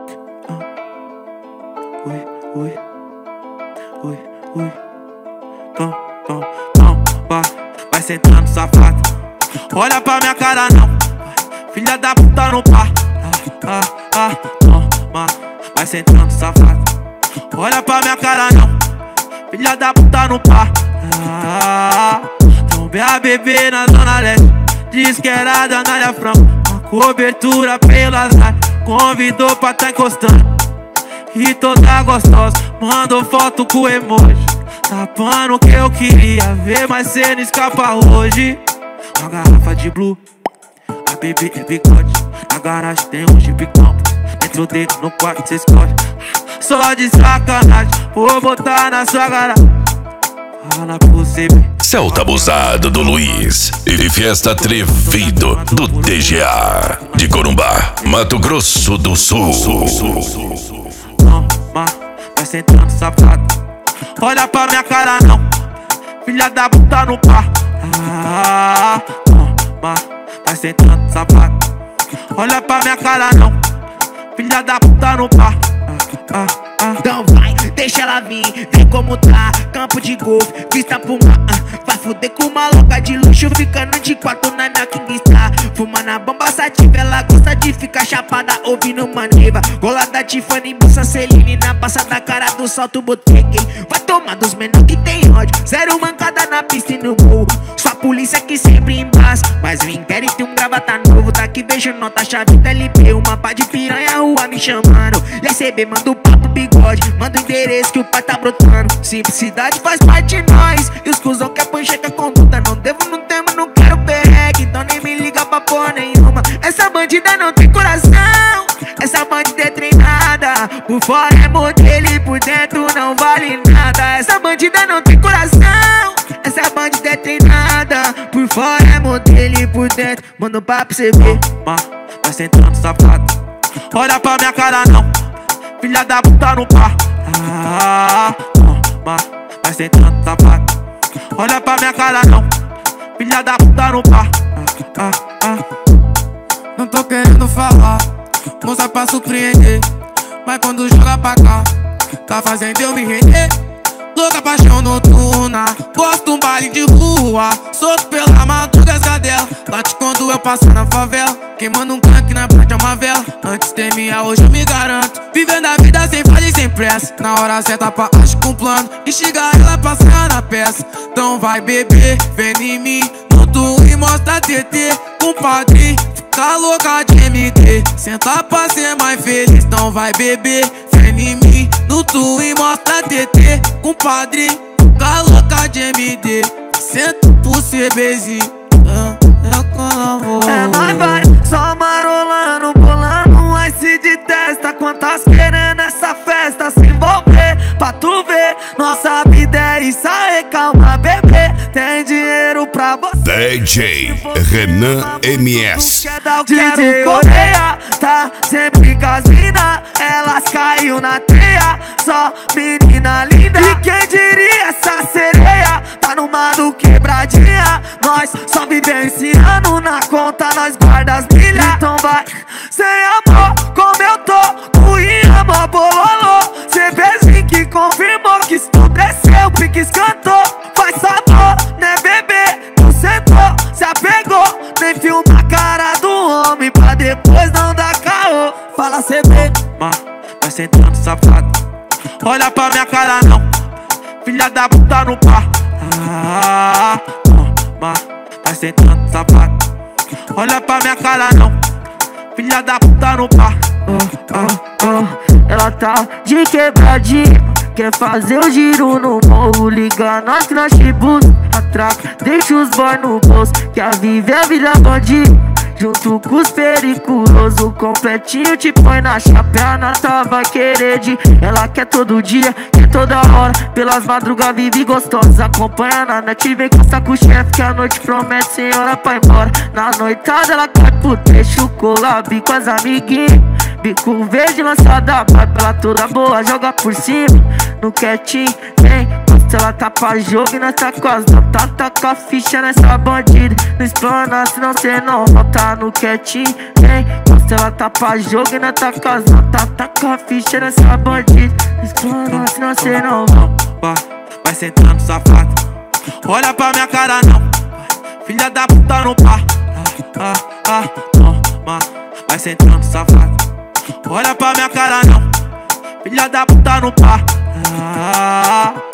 Ui, ui, ui, ui. Tom, tom, tom, vai sentando safado. Olha pra minha cara não, filha da puta no par. Toma, vai sentando safado. Olha pra minha cara não, filha da puta no par. Trombei a bebê na zona leste, diz que era da Anália Franco. Uma cobertura pelas lives, convidou pra tá encostando. E toda gostosa, mandou foto com emoji, tapando o que eu queria ver, mas cê não escapa hoje. Uma garrafa de blue, a bebê é bigode. Na garagem tem um Jeep Campo, dentro dele no quarto cê escolhe. Só de sacanagem, vou botar na sua garagem. Fala pra você, bem. Celta Abusado do Luiz e Festa Atrevido do TGA de Corumbá, Mato Grosso do Sul. Toma, vai sentando safado. Olha pra minha cara não, filha da puta no par. Toma, vai sentando safado. Olha pra minha cara não, filha da puta no par. Então vai, deixa ela vir, vê como tá. Campo de golfe, vista pro mar. Vai fuder com uma louca de luxo, ficando de quatro na minha King Star. Fumando a bomba sativa, ela gosta de ficar chapada ouvindo Maneva. Golada Tiffany, bolsa Celine, na passa da cara do salto botequei. Vai tomar dos menor que tem ódio, zero mancada na pista e no morro. Sua polícia que sempre embaça, mas o inquérito tem um gravata novo. Daqui vejo nota, chave da LP, uma pá de piranha, rua me chamando. E RCB manda o papo bigode, manda o endereço que o pai tá brotando. Simplicidade faz parte de nós, e os cuzão que a pancheca conduta. Não devo, não temo, não quero perregue, então nem me liga pra porra nenhuma. Essa bandida não tem coração, essa bandida é treinada. Por fora é modelo e por dentro não vale nada. Essa bandida não tem coração, essa bandida é treinada. Por fora é modelo e por dentro manda um papo cê ver. Vai sentando safado. Olha pra minha cara não, filha da puta no par. Toma, vai sentando safado. Olha pra minha cara não, filha da puta no par. Não tô querendo falar, moça pra surpreender, mas quando joga pra cá, tá fazendo eu me render. Louca paixão noturna, gosto um baile de rua, solto pela madruga as cadela, bate quando eu passo na favela, queimando um crack na frente é uma vela. Antes temia, hoje eu me garanto, vivendo a vida sem falha e sem pressa. Na hora certa pra age com plano, instigar ela pra sair na peça. Então vai beber, vem em mim, no tu e mostra TT, compadre. Fica louca de MD, senta pra ser mais feliz. Então vai beber, vem em mim, no tu e mostra TT, compadre. Fica louca de MD, senta pro CBzinho. É nóis vai, só marolando, bolando um ice de testa. Quantas querendo essa festa se envolver, pra tu ver. Nossa vida é isso aí, calma bebê, tem dinheiro pra você. DJ Renan MS. DJ Coreia tá sempre com as mina, elas caiu na teia, só menina linda. E quem diria essa sereia tá numa do quebradinha. Nós só vivenciando, na conta nós guarda as milhas. Então vai, sem amor, como eu tô, com amor bololô. CBzinho que confirmou que estudeceu, pique escantou. Faz sabor, né bebê, tu sentou, se apegou. Nem filma a cara do homem pra depois não dar caô. Fala CB, vai sentando safado. Olha pra minha cara não, filha da puta no par. Toma, vai sentando safado. Olha pra minha cara não, filha da puta no par. Ela tá de quebradinha, quer fazer o giro no morro. Liga nós que nós chibus, atraca, deixa os boy no bolso. Quer viver a vida bandida, junto com os periculosos. Completinho te põe na chapéu, na nota vai querer de. Ela quer todo dia, quer toda hora, pelas madrugas vive gostosa. Acompanha na net, vem constar com o chefe, que a noite promete sem hora pra ir embora. Na noitada ela cai pro trecho, collab com as amiguinhas. Bico verde lançada, vai pela toda boa, joga por cima. No quietinho, vem, Posta ela tá pra jogo e nós tá com as notas. Taca a ficha nessa bandida. Não explana, senão cê não volta no quietinho, hein? Posta ela tá pra jogo e nós tá com as notas. Taca a ficha nessa bandida. Não explana, senão cê não volta. Vai sentando, safado. Olha pra minha cara não, filha da puta no pá. Toma. Vai sentando, safado. Olha pra minha cara não, filha da puta no pá.